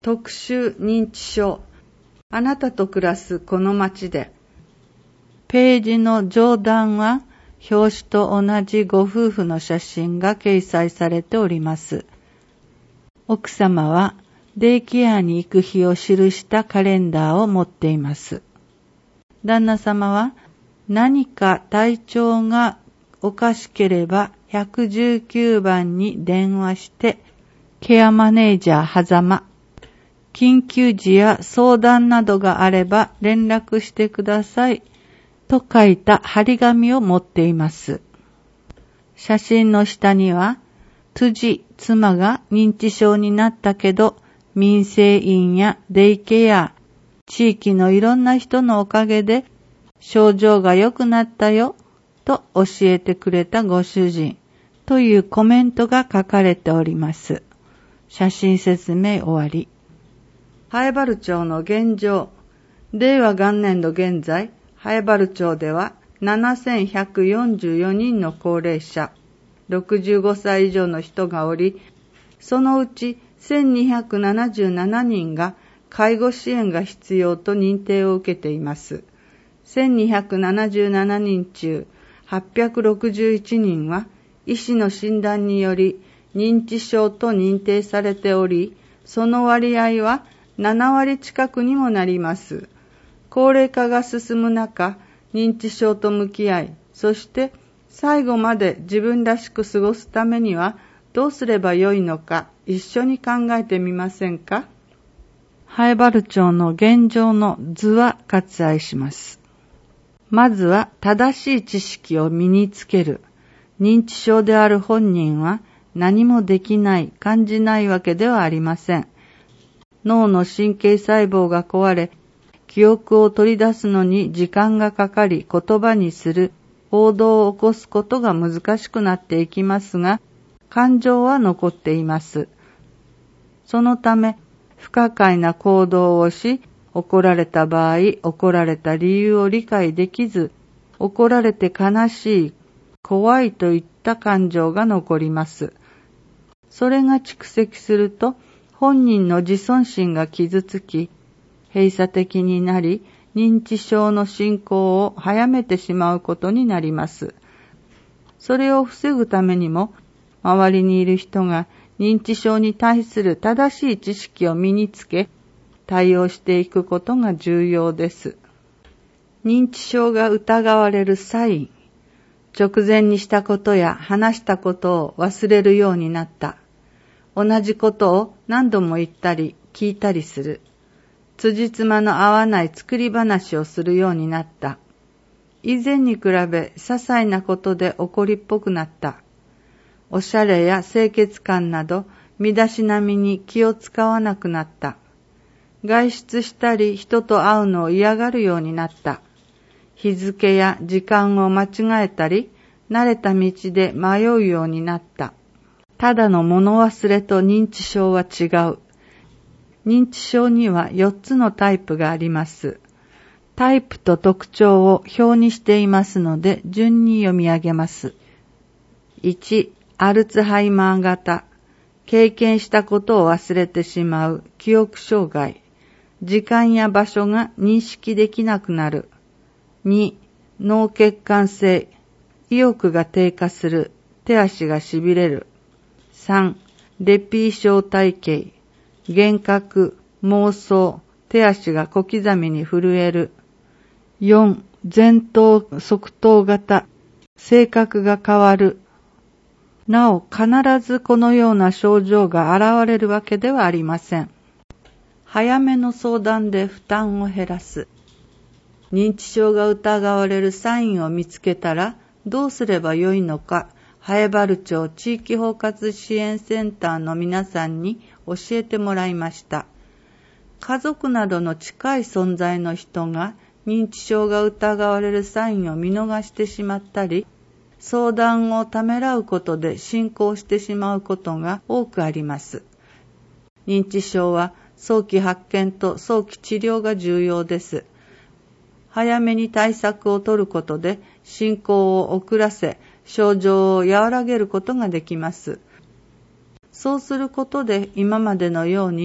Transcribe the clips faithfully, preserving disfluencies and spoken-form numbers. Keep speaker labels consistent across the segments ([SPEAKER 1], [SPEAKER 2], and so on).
[SPEAKER 1] 特殊認知症。あなたと暮らすこの街で。ページの上段は表紙と同じご夫婦の写真が掲載されております。奥様はデイケアに行く日を記したカレンダーを持っています。旦那様は何か体調がおかしければいちいちきゅうばんに電話してケアマネージャー狭間、緊急時や相談などがあれば連絡してくださいと書いた張り紙を持っています。写真の下には、辻妻が認知症になったけど、民生委員やデイケア、地域のいろんな人のおかげで症状が良くなったよと教えてくれたご主人というコメントが書かれております。写真説明終わり。南風原町の現状。令和元年度現在、南風原町ではななせんひゃくよんじゅうよにんの高齢者、ろくじゅうごさい以上の人がおり、そのうちせんにひゃくななじゅうななにんが介護支援が必要と認定を受けています。せんにひゃくななじゅうななにん中はっぴゃくろくじゅういちにんは医師の診断により認知症と認定されており、その割合はななわり近くにもなります。高齢化が進む中、認知症と向き合い、そして最後まで自分らしく過ごすためにはどうすればよいのか一緒に考えてみませんか。南風原町の現状の図は割愛します。まずは正しい知識を身につける。認知症である本人は何もできない、感じないわけではありません。脳の神経細胞が壊れ、記憶を取り出すのに時間がかかり、言葉にする、行動を起こすことが難しくなっていきますが、感情は残っています。そのため、不可解な行動をし、怒られた場合、怒られた理由を理解できず、怒られて悲しい、怖いといった感情が残ります。それが蓄積すると、本人の自尊心が傷つき、閉鎖的になり、認知症の進行を早めてしまうことになります。それを防ぐためにも、周りにいる人が認知症に対する正しい知識を身につけ、対応していくことが重要です。認知症が疑われるサイン。直前にしたことや話したことを忘れるようになった。同じことを何度も言ったり聞いたりする。辻褄の合わない作り話をするようになった。以前に比べ些細なことで怒りっぽくなった。おしゃれや清潔感など身だしなみに気を使わなくなった。外出したり人と会うのを嫌がるようになった。日付や時間を間違えたり、慣れた道で迷うようになった。ただの物忘れと認知症は違う。認知症にはよっつのタイプがあります。タイプと特徴を表にしていますので、順に読み上げます。いち、アルツハイマー型。経験したことを忘れてしまう記憶障害。時間や場所が認識できなくなる。に、脳血管性。意欲が低下する。手足がしびれる。さん、レピー小体系。幻覚、妄想、手足が小刻みに震える。よん、前頭側頭型。性格が変わる。なお、必ずこのような症状が現れるわけではありません。早めの相談で負担を減らす。認知症が疑われるサインを見つけたらどうすればよいのか、南風原町地域包括支援センターの皆さんに教えてもらいました。家族などの近い存在の人が認知症が疑われるサインを見逃してしまったり、相談をためらうことで進行してしまうことが多くあります。認知症は早期発見と早期治療が重要です。早めに対策を取ることで進行を遅らせ、症状を和らげることができます。そうすることで今までのように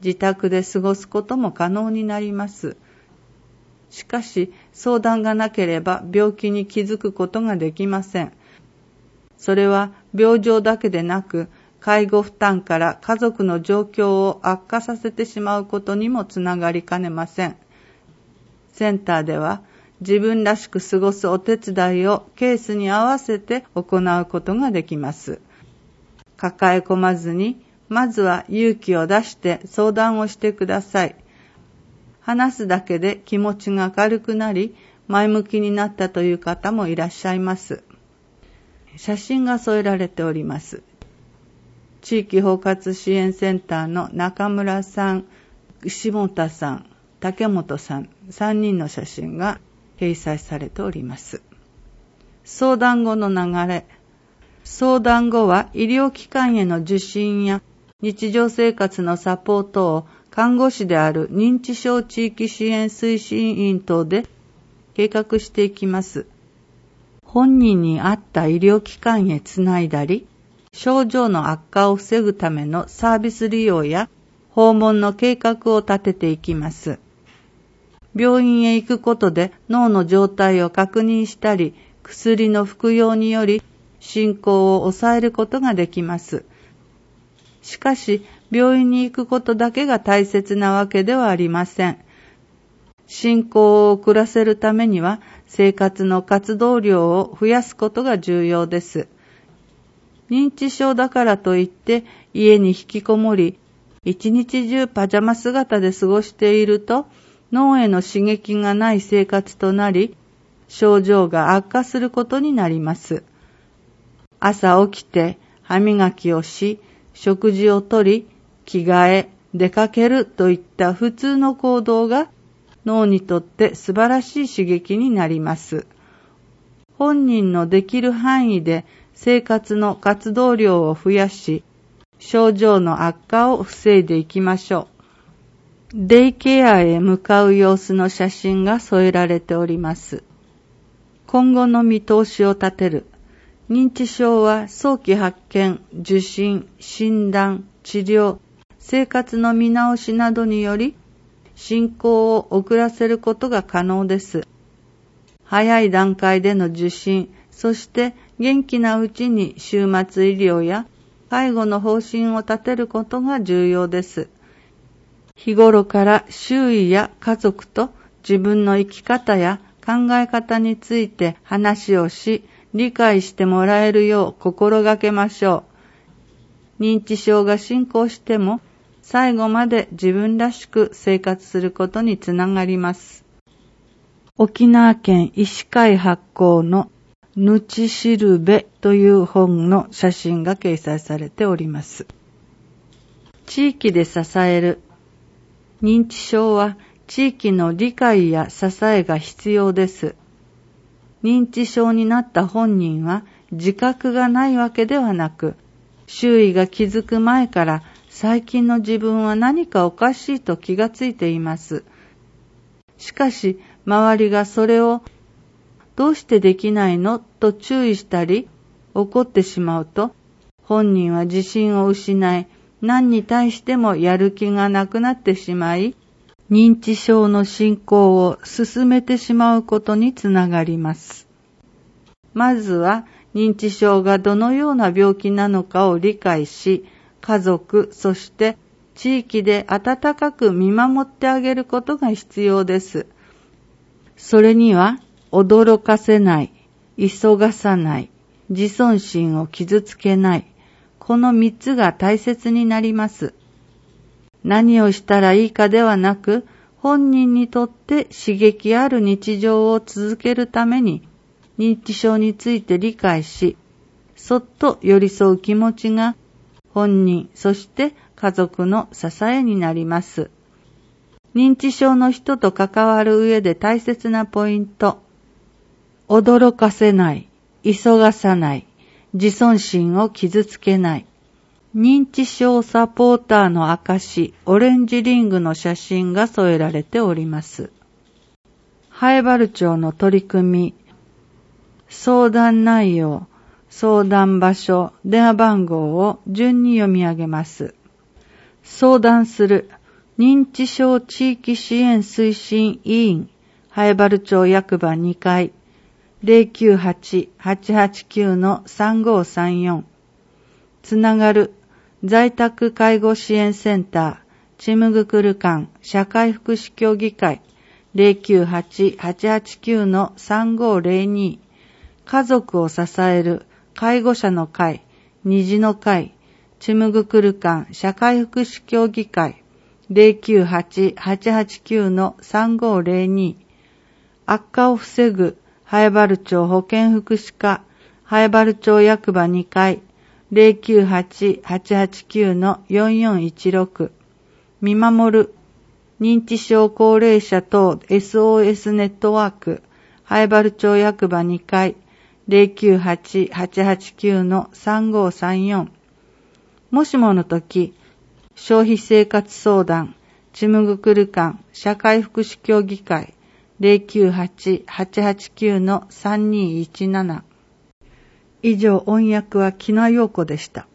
[SPEAKER 1] 自宅で過ごすことも可能になります。しかし、相談がなければ病気に気づくことができません。それは病状だけでなく、介護負担から家族の状況を悪化させてしまうことにもつながりかねません。センターでは、自分らしく過ごすお手伝いをケースに合わせて行うことができます。抱え込まずに、まずは勇気を出して相談をしてください。話すだけで気持ちが軽くなり、前向きになったという方もいらっしゃいます。写真が添えられております。地域包括支援センターの中村さん、下田さん、竹本さん、さんにんの写真が掲載されております。相談後の流れ。相談後は医療機関への受診や日常生活のサポートを看護師である認知症地域支援推進委員等で計画していきます。本人に合った医療機関へつないだり、症状の悪化を防ぐためのサービス利用や訪問の計画を立てていきます。病院へ行くことで脳の状態を確認したり、薬の服用により進行を抑えることができます。しかし、病院に行くことだけが大切なわけではありません。進行を遅らせるためには、生活の活動量を増やすことが重要です。認知症だからといって家に引きこもり、一日中パジャマ姿で過ごしていると、脳への刺激がない生活となり、症状が悪化することになります。朝起きて歯磨きをし、食事をとり、着替え、出かけるといった普通の行動が脳にとって素晴らしい刺激になります。本人のできる範囲で生活の活動量を増やし、症状の悪化を防いでいきましょう。デイケアへ向かう様子の写真が添えられております。今後の見通しを立てる。認知症は早期発見、受診、診断、治療、生活の見直しなどにより進行を遅らせることが可能です。早い段階での受診、そして元気なうちに終末医療や介護の方針を立てることが重要です。日頃から周囲や家族と自分の生き方や考え方について話をし、理解してもらえるよう心がけましょう。認知症が進行しても、最後まで自分らしく生活することにつながります。沖縄県医師会発行のぬちしるべという本の写真が掲載されております。地域で支える。認知症は地域の理解や支えが必要です。認知症になった本人は自覚がないわけではなく、周囲が気づく前から最近の自分は何かおかしいと気がついています。しかし、周りがそれをどうしてできないのと注意したり、怒ってしまうと、本人は自信を失い、何に対してもやる気がなくなってしまい、認知症の進行を進めてしまうことにつながります。まずは認知症がどのような病気なのかを理解し、家族、そして地域で温かく見守ってあげることが必要です。それには、驚かせない、急がさない、自尊心を傷つけない、この三つが大切になります。何をしたらいいかではなく、本人にとって刺激ある日常を続けるために、認知症について理解し、そっと寄り添う気持ちが、本人、そして家族の支えになります。認知症の人と関わる上で大切なポイント。驚かせない、急がさない、自尊心を傷つけない。認知症サポーターの証、オレンジリングの写真が添えられております。南風原町の取り組み、相談内容、相談場所、電話番号を順に読み上げます。相談する、 認知症地域支援推進委員、南風原町役場にかい、ゼロきゅうはち はちはちきゅう さんごさんよん。つながる在宅介護支援センター、ちむぐくる館社会福祉協議会、ゼロきゅうはち はちはちきゅう さんごゼロに。家族を支える介護者の会、虹の会、ちむぐくる館社会福祉協議会、ゼロきゅうはち はちはちきゅう さんごゼロに。悪化を防ぐ南風原町保健福祉課、南風原町役場にかい、ゼロきゅうはち はちはちきゅう よんよんいちろく。見守る認知症高齢者等 エスオーエス ネットワーク、南風原町役場にかい、ゼロきゅうはち はちはちきゅう さんごさんよん。もしもの時、消費生活相談、ちむぐくる館社会福祉協議会、ゼロきゅうはち はちはちきゅう さんにいちなな。以上、音訳は木名陽子でした。